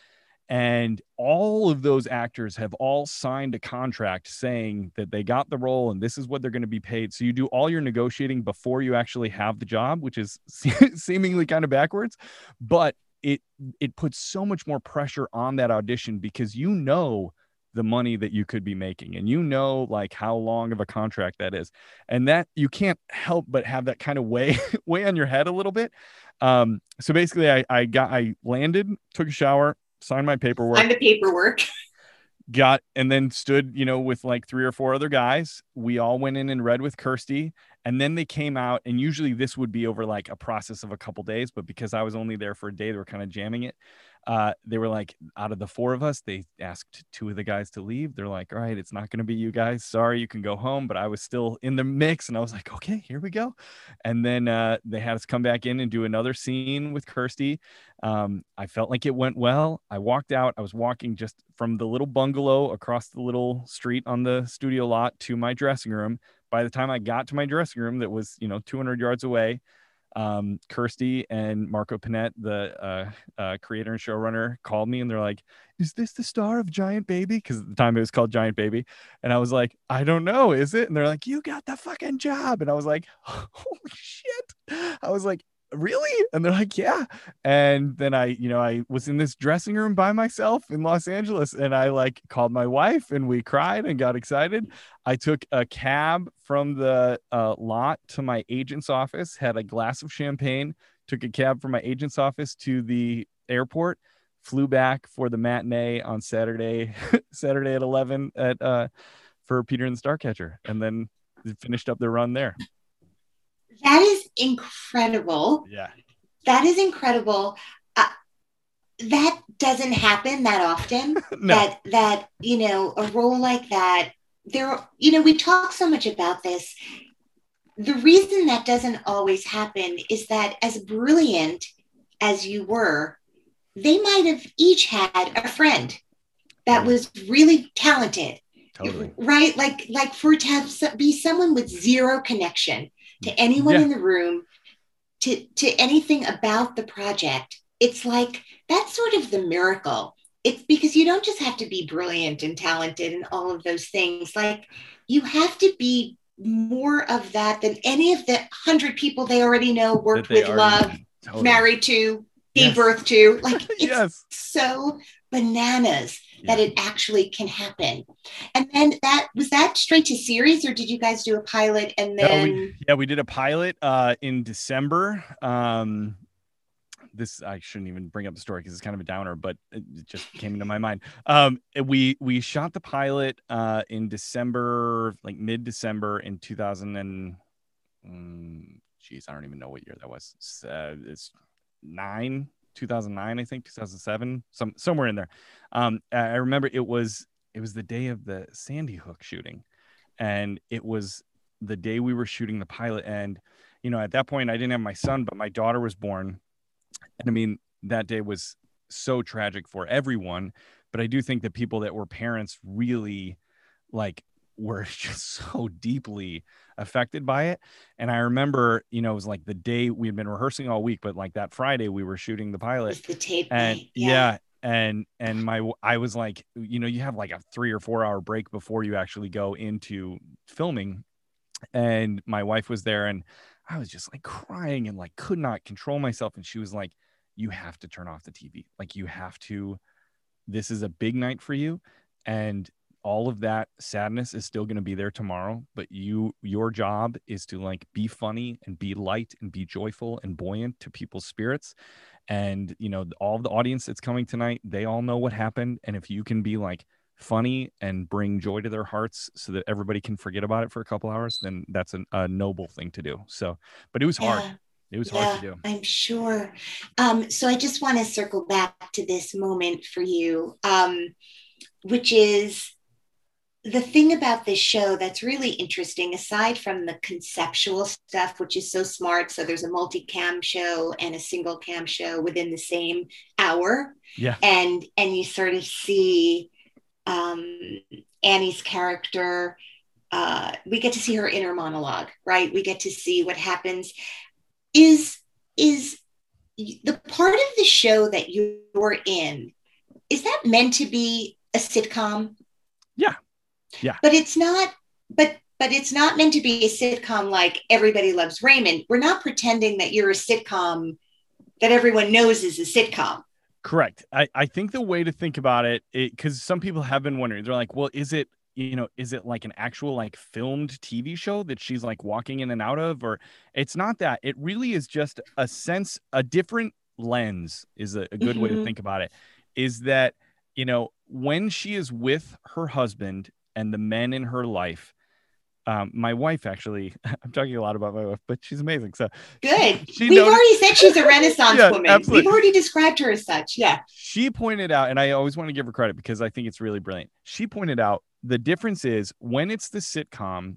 Speaker 3: And all of those actors have all signed a contract saying that they got the role and this is what they're going to be paid. So you do all your negotiating before you actually have the job, which is seemingly kind of backwards, but it it puts so much more pressure on that audition because you know the money that you could be making and you know like how long of a contract that is, and that you can't help but have that kind of weigh weigh on your head a little bit. Um, so basically, I I got I landed, took a shower, signed my paperwork,
Speaker 1: signed the paperwork,
Speaker 3: got and then stood, you know, with like three or four other guys. We all went in and read with Kirsty. And then they came out, and usually this would be over like a process of a couple days, but because I was only there for a day, they were kind of jamming it. Uh, they were like, out of the four of us, they asked two of the guys to leave. They're like, all right, it's not going to be you guys. Sorry, you can go home. But I was still in the mix, and I was like, okay, here we go. And then uh, they had us come back in and do another scene with Kirsty. Um, I felt like it went well. I walked out. I was walking just from the little bungalow across the little street on the studio lot to my dressing room. By the time I got to my dressing room that was, you know, two hundred yards away, um, Kirsty and Marco Panett, the uh, uh, creator and showrunner, called me and they're like, is this the star of Giant Baby? Because at the time it was called Giant Baby. And I was like, I don't know, is it? And they're like, you got the fucking job. And I was like, holy shit. I was like, really? And they're like, yeah. And then I, you know, I was in this dressing room by myself in Los Angeles, and I like called my wife and we cried and got excited. I took a cab from the uh, lot to my agent's office, had a glass of champagne, took a cab from my agent's office to the airport, flew back for the matinee on Saturday, Saturday at eleven at uh, for Peter and the Starcatcher, and then finished up the run there.
Speaker 1: That is incredible.
Speaker 3: Yeah.
Speaker 1: That is incredible. Uh, that doesn't happen that often.
Speaker 3: No.
Speaker 1: That, that, you know, a role like that, there, you know, we talk so much about this. The reason that doesn't always happen is that as brilliant as you were, they might have each had a friend that was really talented.
Speaker 3: Totally.
Speaker 1: Right? Like, like for it to have, be someone with zero connection to anyone
Speaker 3: Yeah.
Speaker 1: in the room, to, to anything about the project. It's like, that's sort of the miracle. It's because you don't just have to be brilliant and talented and all of those things. Like, you have to be more of that than any of the hundred people they already know, worked
Speaker 3: That they
Speaker 1: with,
Speaker 3: already-
Speaker 1: love,
Speaker 3: Totally.
Speaker 1: married to, gave
Speaker 3: Yes.
Speaker 1: birth to. Like, it's
Speaker 3: Yes.
Speaker 1: so bananas that
Speaker 3: Yeah.
Speaker 1: it actually can happen. And then that was that straight to series, or did you guys do a pilot and
Speaker 3: No,
Speaker 1: then
Speaker 3: we, yeah, we did a pilot uh, in December. Um, this I shouldn't even bring up the story because it's kind of a downer, but it just came into my mind. Um, we we shot the pilot uh, in December, like mid December in two thousand and um, geez, I don't even know what year that was. Uh, it's nine. two thousand nine, I think, two thousand seven, some somewhere in there. Um, I remember it was it was the day of the Sandy Hook shooting, and it was the day we were shooting the pilot. And you know, at that point, I didn't have my son, but my daughter was born, and I mean, that day was so tragic for everyone. But I do think that people that were parents really like were just so deeply affected by it. And I remember, you know, it was like the day we had been rehearsing all week, but like that Friday we were shooting the pilot.
Speaker 1: was the tape
Speaker 3: And
Speaker 1: night?
Speaker 3: yeah. and and my I was like, you know, you have like a three or four hour break before you actually go into filming. And my wife was there, and I was just like crying and like could not control myself. And she was like, you have to turn off the T V. Like, you have to, this is a big night for you. And all of that sadness is still going to be there tomorrow, but you, your job is to like be funny and be light and be joyful and buoyant to people's spirits. And, you know, all the audience that's coming tonight, they all know what happened. And if you can be like funny and bring joy to their hearts so that everybody can forget about it for a couple hours, then that's an, a noble thing to do. So, but it was
Speaker 1: Yeah.
Speaker 3: hard. It was
Speaker 1: Yeah,
Speaker 3: hard to do.
Speaker 1: I'm sure. Um, so I just want to circle back to this moment for you, um, which is the thing about this show that's really interesting, aside from the conceptual stuff, which is so smart. So there's a multi-cam show and a single cam show within the same hour.
Speaker 3: Yeah.
Speaker 1: And, and you sort of see um, Annie's character. Uh, we get to see her inner monologue, right? We get to see what happens. Is, is the part of the show that you're in, is that meant to be a sitcom?
Speaker 3: Yeah. Yeah.
Speaker 1: But it's not, but but it's not meant to be a sitcom like Everybody Loves Raymond. We're not pretending that you're a sitcom that everyone knows is a sitcom.
Speaker 3: Correct. I, I think the way to think about it, because some people have been wondering, they're like, well, is it, you know, is it like an actual like filmed T V show that she's like walking in and out of? Or it's not that. It really is just a sense, a different lens is a, a good mm-hmm. way to think about it, is that, you know, when she is with her husband and the men in her life, Um, my wife, actually, I'm talking a lot about my wife, but she's amazing. So
Speaker 1: good.
Speaker 3: She
Speaker 1: We've
Speaker 3: noticed,
Speaker 1: already said she's a Renaissance
Speaker 3: yeah,
Speaker 1: woman.
Speaker 3: Absolutely.
Speaker 1: We've already described her as such. Yeah.
Speaker 3: She pointed out, and I always want to give her credit because I think it's really brilliant. She pointed out the difference is when it's the sitcom,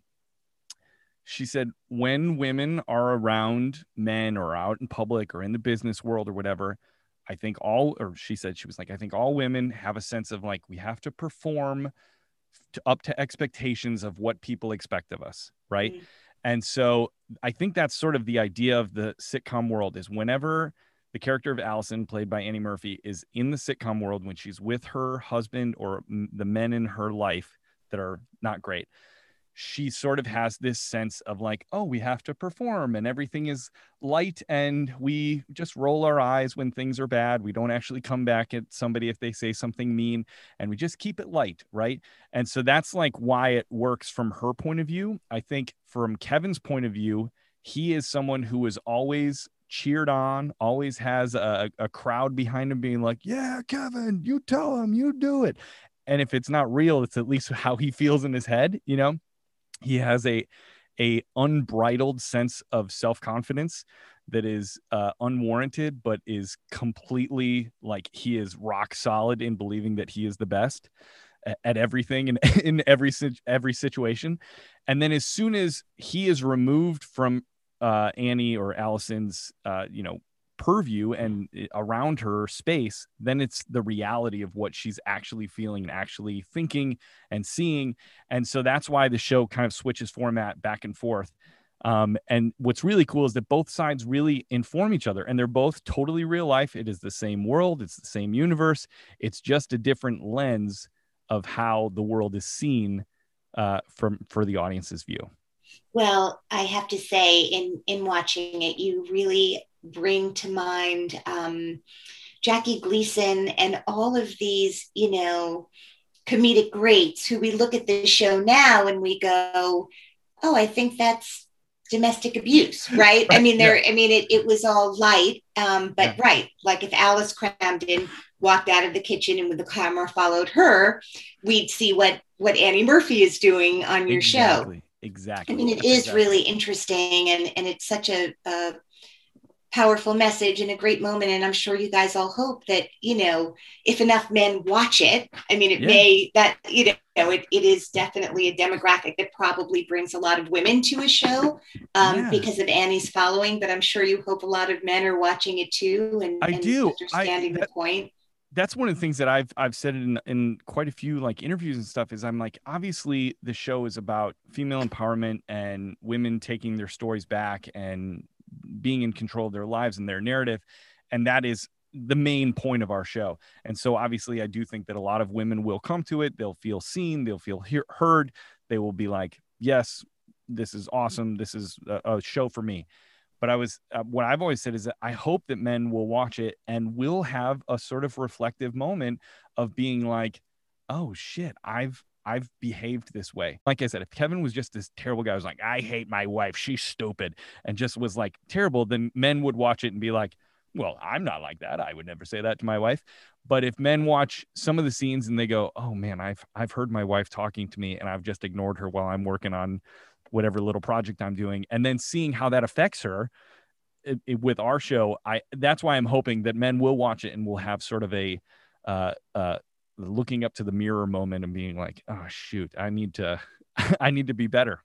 Speaker 3: she said, when women are around men or out in public or in the business world or whatever, I think all, or she said, she was like, I think all women have a sense of like, we have to perform to, up to expectations of what people expect of us. Right. Mm-hmm. And so I think that's sort of the idea of the sitcom world is whenever the character of Allison, played by Annie Murphy, is in the sitcom world, when she's with her husband or m- the men in her life that are not great, she sort of has this sense of like, oh, we have to perform and everything is light and we just roll our eyes when things are bad. We don't actually come back at somebody if they say something mean, and we just keep it light, right? And so that's like why it works from her point of view. I think from Kevin's point of view, he is someone who is always cheered on, always has a, a crowd behind him being like, yeah, Kevin, you tell him, you do it. And if it's not real, it's at least how he feels in his head, you know? He has a a unbridled sense of self-confidence that is uh, unwarranted, but is completely like he is rock solid in believing that he is the best at, at everything and in every every situation. And then as soon as he is removed from uh, Annie or Allison's, uh, you know, purview and around her space, then it's the reality of what she's actually feeling and actually thinking and seeing. And so that's why the show kind of switches format back and forth. Um, and what's really cool is that both sides really inform each other, and they're both totally real life. It is the same world. It's the same universe. It's just a different lens of how the world is seen uh, from for the audience's view.
Speaker 1: Well, I have to say, in in watching it, you really bring to mind um, Jackie Gleason and all of these, you know, comedic greats who we look at this show now and we go, oh, I think that's domestic abuse, right? right. I mean, there, yeah. I mean, it, it was all light, um, but yeah. right. Like if Alice Cramden walked out of the kitchen and when the camera followed her, we'd see what, what Annie Murphy is doing on your
Speaker 3: exactly.
Speaker 1: show.
Speaker 3: Exactly.
Speaker 1: I mean, it is exactly. really interesting, and, and it's such a, a powerful message and a great moment. And I'm sure you guys all hope that, you know, if enough men watch it, I mean, it yeah. may, that, you know, it, it is definitely a demographic that probably brings a lot of women to a show um, yeah. because of Annie's following. But I'm sure you hope a lot of men are watching it too. And,
Speaker 3: I
Speaker 1: and
Speaker 3: do.
Speaker 1: understanding
Speaker 3: I, that,
Speaker 1: the point.
Speaker 3: That's one of the things that I've I've said in in quite a few like interviews and stuff is I'm like, obviously the show is about female empowerment and women taking their stories back and being in control of their lives and their narrative. And that is the main point of our show. And so obviously I do think that a lot of women will come to it. They'll feel seen, they'll feel hear, heard. They will be like, yes, this is awesome. This is a, a show for me. But I was, uh, what I've always said is that I hope that men will watch it and will have a sort of reflective moment of being like, oh shit, I've, I've behaved this way. Like I said, if Kevin was just this terrible guy who was like, I hate my wife, she's stupid, and just was like terrible, then men would watch it and be like, well, I'm not like that. I would never say that to my wife. But if men watch some of the scenes and they go, oh man, I've, I've heard my wife talking to me and I've just ignored her while I'm working on whatever little project I'm doing, and then seeing how that affects her it, it, with our show, I that's why I'm hoping that men will watch it and will have sort of a uh, uh, looking up to the mirror moment and being like, oh shoot, I need to, I need to be better.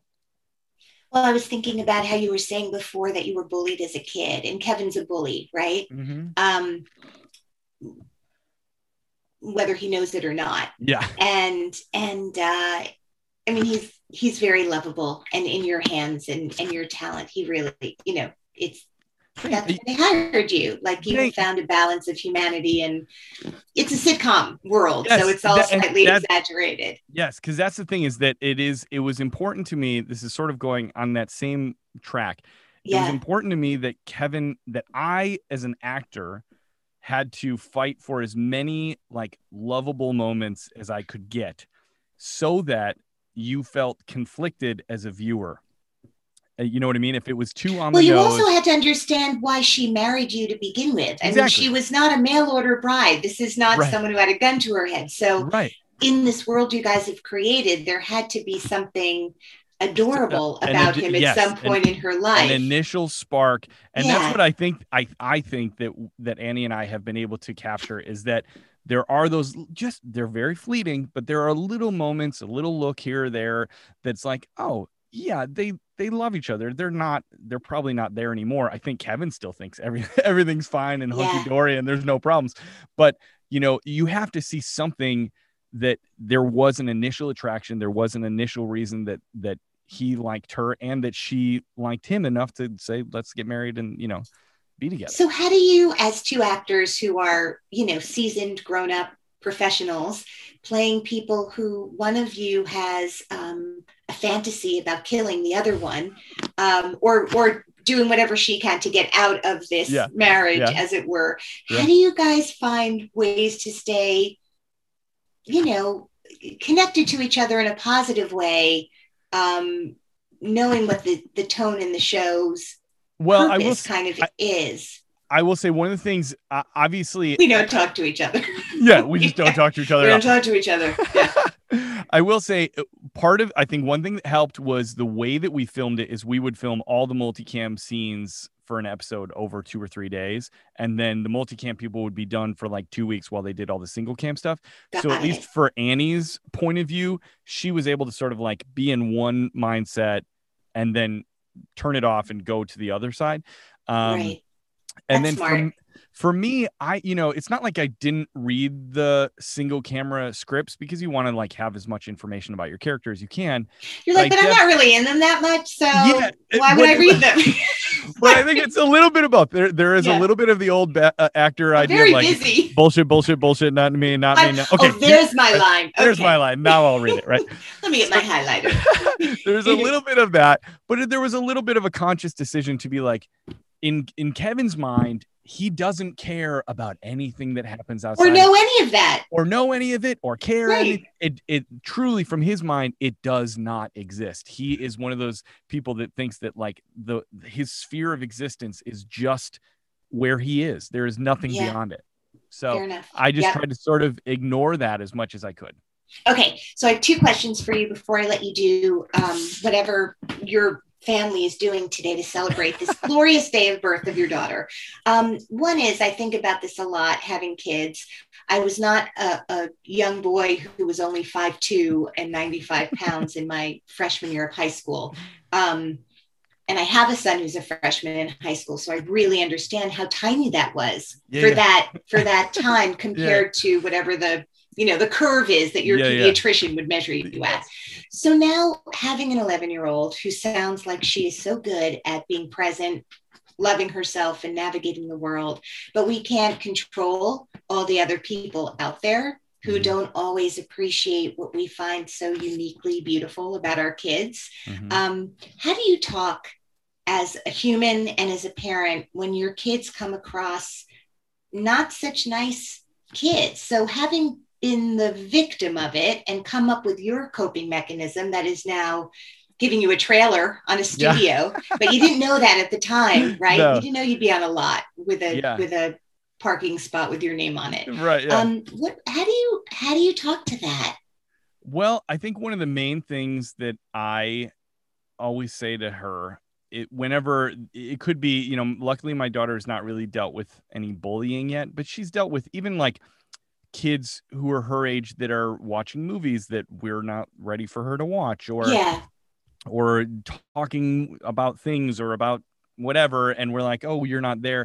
Speaker 1: Well, I was thinking about how you were saying before that you were bullied as a kid, and Kevin's a bully, right? Mm-hmm. Um, whether he knows it or not.
Speaker 3: Yeah.
Speaker 1: And and uh, I mean, he's he's very lovable and in your hands and, and your talent. He really, you know, it's that's when they hired you. Like you have found a balance of humanity, and it's a sitcom world, yes, so it's all that, slightly exaggerated.
Speaker 3: Yes, because that's the thing is that it is. It was important to me. This is sort of going on that same track. It yeah. was important to me that Kevin, that I as an actor had to fight for as many like lovable moments as I could get, so that you felt conflicted as a viewer. You know what I mean? If it was too on
Speaker 1: well,
Speaker 3: the
Speaker 1: nose.
Speaker 3: Well,
Speaker 1: you also had to understand why she married you to begin with. I
Speaker 3: exactly.
Speaker 1: mean, she was not a mail order bride. This is not right. someone who had a gun to her head. So
Speaker 3: right.
Speaker 1: in this world you guys have created, there had to be something adorable uh, about ad- him at yes, some point an, in her life.
Speaker 3: An initial spark. And yeah. that's what I think, I, I think that, that Annie and I have been able to capture is that there are those just, they're very fleeting, but there are little moments, a little look here or there that's like, oh, yeah, they they love each other. They're not, they're probably not there anymore. I think Kevin still thinks every, everything's fine and hunky-dory yeah. and there's no problems. But, you know, you have to see something that there was an initial attraction. There was an initial reason that that he liked her and that she liked him enough to say, let's get married and, you know, be together.
Speaker 1: So how do you, as two actors who are, you know, seasoned, grown-up professionals, playing people who one of you has um, a fantasy about killing the other one, um, or or doing whatever she can to get out of this yeah. marriage, yeah. as it were. Yeah. How do you guys find ways to stay, you know, connected to each other in a positive way, um, knowing what the, the tone in the show's
Speaker 3: well,
Speaker 1: purpose
Speaker 3: I will,
Speaker 1: kind of
Speaker 3: I,
Speaker 1: is?
Speaker 3: I will say one of the things, uh, obviously...
Speaker 1: We don't talk to each other.
Speaker 3: Yeah, we just don't yeah. talk to each other.
Speaker 1: We don't talk to each other. Yeah.
Speaker 3: I will say part of, I think one thing that helped was the way that we filmed it is we would film all the multicam scenes for an episode over two or three days. And then the multicam people would be done for like two weeks while they did all the single cam stuff. Got so at it. Least for Annie's point of view, she was able to sort of like be in one mindset and then turn it off and go to the other side. Um,
Speaker 1: right.
Speaker 3: And
Speaker 1: That's
Speaker 3: then for, for me, I, you know, it's not like I didn't read the single camera scripts because you want to like have as much information about your character as you can.
Speaker 1: You're like, but, but I'm not really in them that much. So yeah, why would I read them?
Speaker 3: But I think it's a little bit of both. There, there is yeah. a little bit of the old ba- uh, actor
Speaker 1: I'm
Speaker 3: idea
Speaker 1: very
Speaker 3: of like
Speaker 1: busy.
Speaker 3: bullshit, bullshit, bullshit, not me, not me. Not. Okay.
Speaker 1: Oh, there's my line. Okay.
Speaker 3: There's my line. Now I'll read it, right?
Speaker 1: Let me get my highlighter.
Speaker 3: There's a little bit of that, but there was a little bit of a conscious decision to be like, in, in Kevin's mind, he doesn't care about anything that happens outside.
Speaker 1: Or know any of that.
Speaker 3: Or know any of it or care.
Speaker 1: Right.
Speaker 3: Any, it, it truly, from his mind, it does not exist. He is one of those people that thinks that like the his sphere of existence is just where he is. There is nothing yeah. beyond it. So I just yep. tried to sort of ignore that as much as I could.
Speaker 1: Okay. So I have two questions for you before I let you do um, whatever your family is doing today to celebrate this glorious day of birth of your daughter. Um, one is, I think about this a lot, having kids. I was not a, a young boy who was only five two and ninety-five pounds in my freshman year of high school. Um, and I have a son who's a freshman in high school, so I really understand how tiny that was yeah, for yeah. that for that time compared yeah. to whatever the you know, the curve is that your yeah, pediatrician yeah. would measure you at. So now having an eleven year old who sounds like she is so good at being present, loving herself and navigating the world, but we can't control all the other people out there who mm-hmm. don't always appreciate what we find so uniquely beautiful about our kids. Mm-hmm. Um, how do you talk as a human and as a parent when your kids come across not such nice kids? So having been the victim of it and come up with your coping mechanism that is now giving you a trailer on a studio, yeah. but you didn't know that at the time, right? No. You didn't know you'd be on a lot with a yeah. with a parking spot with your name on it.
Speaker 3: Right. Yeah.
Speaker 1: Um, what how do you how do you talk to that?
Speaker 3: Well, I think one of the main things that I always say to her, it whenever it could be, you know, luckily my daughter has not really dealt with any bullying yet, but she's dealt with even like kids who are her age that are watching movies that we're not ready for her to watch, or
Speaker 1: yeah.
Speaker 3: or talking about things or about whatever, and we're like, oh, you're not there.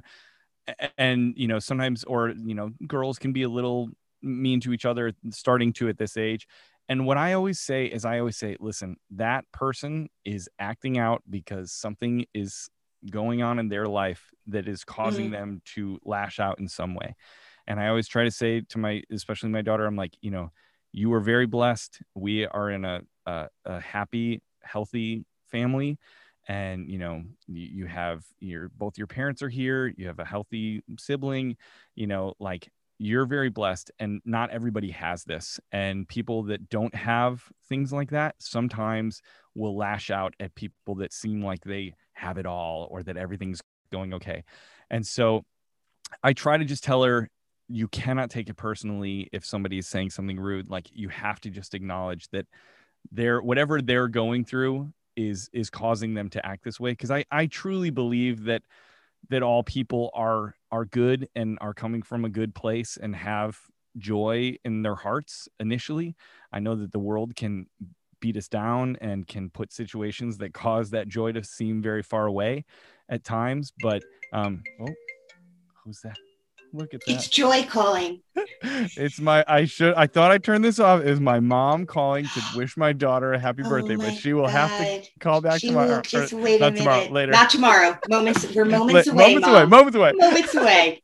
Speaker 3: And you know, sometimes, or you know, girls can be a little mean to each other, starting to at this age. And what I always say is I always say, listen, that person is acting out because something is going on in their life that is causing mm-hmm. them to lash out in some way. And I always try to say to my, especially my daughter, I'm like, you know, you are very blessed. We are in a, a, a happy, healthy family. And, you know, you, you have your, both your parents are here. You have a healthy sibling, you know, like you're very blessed, and not everybody has this. And people that don't have things like that sometimes will lash out at people that seem like they have it all or that everything's going okay. And so I try to just tell her, you cannot take it personally if somebody is saying something rude. Like, you have to just acknowledge that they're, whatever they're going through is, is causing them to act this way. Cause I, I truly believe that, that all people are, are good and are coming from a good place and have joy in their hearts. Initially, I know that the world can beat us down and can put situations that cause that joy to seem very far away at times. But, um, oh, who's that? Look at that.
Speaker 1: It's Joy calling.
Speaker 3: It's my, I should, I thought I turned this off. Is my mom calling to wish my daughter a happy
Speaker 1: oh
Speaker 3: birthday, but she will
Speaker 1: God.
Speaker 3: have to call back
Speaker 1: she
Speaker 3: tomorrow.
Speaker 1: Will just wait
Speaker 3: not
Speaker 1: a
Speaker 3: tomorrow,
Speaker 1: minute.
Speaker 3: later.
Speaker 1: Not tomorrow. Moments, we're moments away.
Speaker 3: Moments
Speaker 1: Mom.
Speaker 3: away. Moments away.
Speaker 1: Moments away.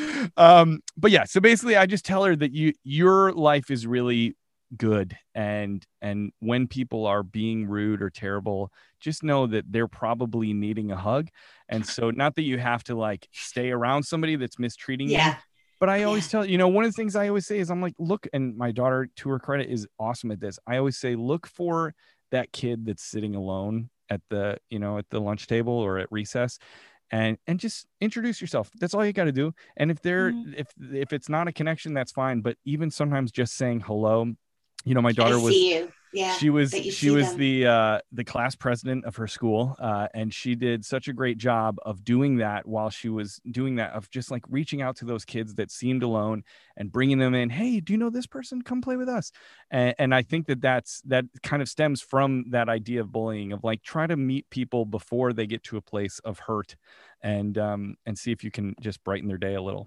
Speaker 3: um, but yeah, so basically I just tell her that you, your life is really good. And, and when people are being rude or terrible, just know that they're probably needing a hug. And so not that you have to like stay around somebody that's mistreating
Speaker 1: yeah.
Speaker 3: you. But I always
Speaker 1: yeah.
Speaker 3: tell you know, one of the things I always say is I'm like, look, and my daughter, to her credit, is awesome at this. I always say, look for that kid that's sitting alone at the, you know, at the lunch table or at recess, and, and just introduce yourself. That's all you got to do. And if they're, mm-hmm. if, if it's not a connection, that's fine. But even sometimes just saying hello, you know, my daughter
Speaker 1: I
Speaker 3: was,
Speaker 1: see you. Yeah,
Speaker 3: she was, she was
Speaker 1: them.
Speaker 3: the, uh, the class president of her school. Uh, and she did such a great job of doing that while she was doing that, of just like reaching out to those kids that seemed alone and bringing them in. Hey, do you know this person? Come play with us. And, and I think that that's, that kind of stems from that idea of bullying, of like, try to meet people before they get to a place of hurt, and, um, and see if you can just brighten their day a little.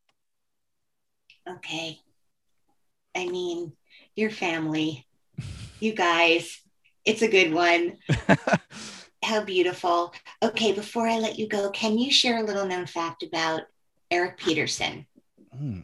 Speaker 1: Okay. I mean, your family, you guys, it's a good one. How beautiful. Okay, before I let you go, can you share a little known fact about Eric Peterson?
Speaker 3: Hmm.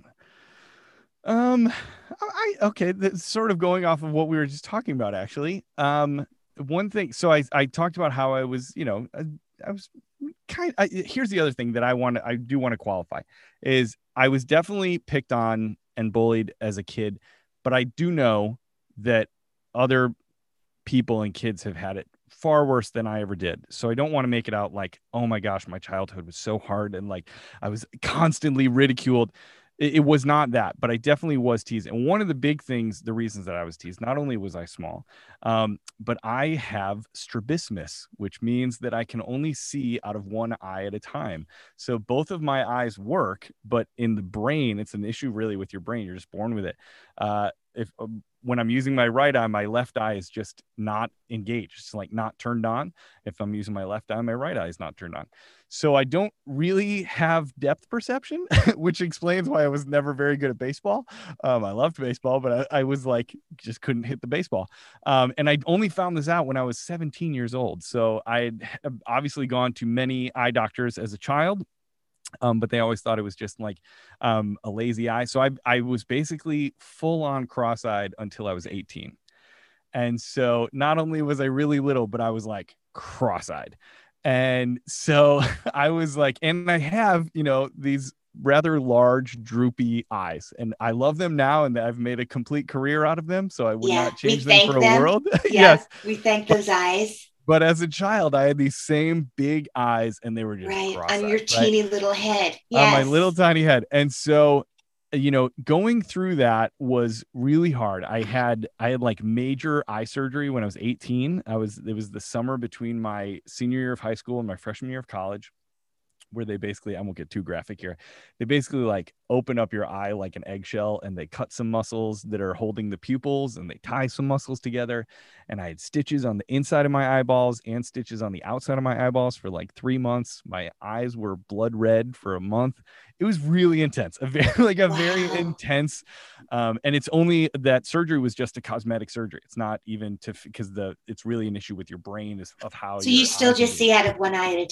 Speaker 3: Um, I, okay, that's sort of going off of what we were just talking about, actually. Um, one thing, so I, I talked about how I was, you know, I, I was kind of, here's the other thing that I want to, I do want to qualify, is I was definitely picked on and bullied as a kid, but I do know that other people and kids have had it far worse than I ever did. So I don't want to make it out like, oh my gosh, my childhood was so hard and like I was constantly ridiculed. It, it was not that, but I definitely was teased. And one of the big things, the reasons that I was teased, not only was I small, um, but I have strabismus, which means that I can only see out of one eye at a time. So both of my eyes work, but in the brain, it's an issue really with your brain. You're just born with it. Uh, if um, when I'm using my right eye, my left eye is just not engaged. It's like not turned on. If I'm using my left eye, my right eye is not turned on. So I don't really have depth perception, which explains why I was never very good at baseball. Um, I loved baseball, but I, I was like, just couldn't hit the baseball. Um, and I only found this out when I was seventeen years old. So I had obviously gone to many eye doctors as a child. Um, but they always thought it was just like um, a lazy eye. So I, I was basically full on cross-eyed until I was eighteen. And so not only was I really little, but I was like cross-eyed. And so I was like, and I have, you know, these rather large, droopy eyes, and I love them now. And I've made a complete career out of them. So I would
Speaker 1: yeah,
Speaker 3: not change them for
Speaker 1: them.
Speaker 3: a world.
Speaker 1: Yeah,
Speaker 3: yes.
Speaker 1: We thank those eyes.
Speaker 3: But as a child, I had these same big eyes, and they were just
Speaker 1: right
Speaker 3: cross-eyed,
Speaker 1: on your teeny right? little head. Yes.
Speaker 3: On my little tiny head. And so, you know, going through that was really hard. I had I had like major eye surgery when I was eighteen. I was it was the summer between my senior year of high school and my freshman year of college, where they basically, I won't get too graphic here. They basically like open up your eye like an eggshell, and they cut some muscles that are holding the pupils, and they tie some muscles together. And I had stitches on the inside of my eyeballs and stitches on the outside of my eyeballs for like three months. My eyes were blood red for a month. It was really intense, a very, like a wow. very intense. Um, and it's only that surgery was just a cosmetic surgery. It's not even to, because the, it's really an issue with your brain is of how.
Speaker 1: So you still just see out of one eye at a time.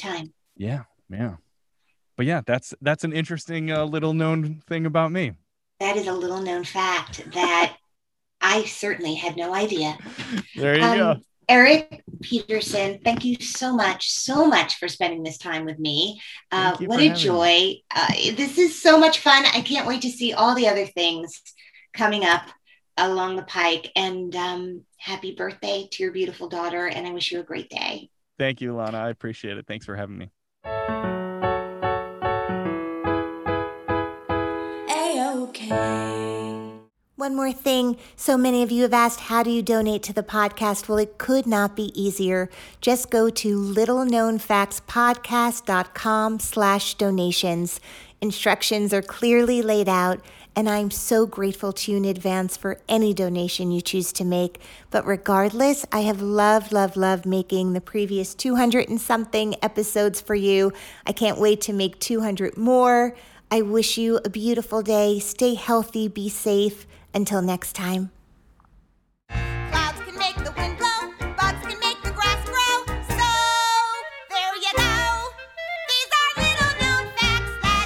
Speaker 3: Yeah, yeah. But yeah, that's that's an interesting uh, little known thing about me.
Speaker 1: That is a little known fact that I certainly had no idea.
Speaker 3: There you
Speaker 1: um,
Speaker 3: go.
Speaker 1: Eric Peterson, thank you so much, so much for spending this time with me. Uh, what a joy. Uh, this is so much fun. I can't wait to see all the other things coming up along the pike. And um, happy birthday to your beautiful daughter. And I wish you a great day.
Speaker 3: Thank you, Lana. I appreciate it. Thanks for having me.
Speaker 11: A-okay.
Speaker 10: One more thing. So many of you have asked, how do you donate to the podcast? Well, it could not be easier. Just go to littleknownfactspodcast.com slash donations. Instructions are clearly laid out, and I'm so grateful to you in advance for any donation you choose to make. But regardless, I have loved, loved, loved making the previous two hundred and something episodes for you. I can't wait to make two hundred more. I wish you a beautiful day. Stay healthy, be safe. Until next time. Clouds can make the wind blow, bugs can make the grass grow. So, there you go. These are little known facts that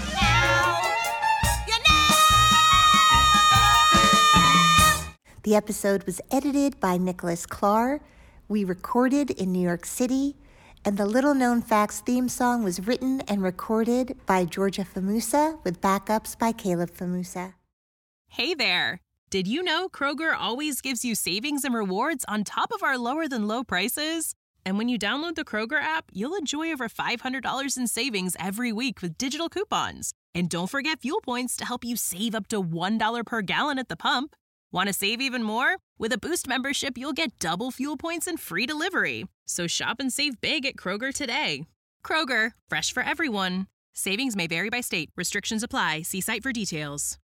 Speaker 10: now you know. The episode was edited by Nicholas Clark. We recorded in New York City. And the Little Known Facts theme song was written and recorded by Georgia Famusa with backups by Caleb Famusa.
Speaker 4: Hey there. Did you know Kroger always gives you savings and rewards on top of our lower than low prices? And when you download the Kroger app, you'll enjoy over five hundred dollars in savings every week with digital coupons. And don't forget fuel points to help you save up to one dollar per gallon at the pump. Want to save even more? With a Boost membership, you'll get double fuel points and free delivery. So shop and save big at Kroger today. Kroger, fresh for everyone. Savings may vary by state. Restrictions apply. See site for details.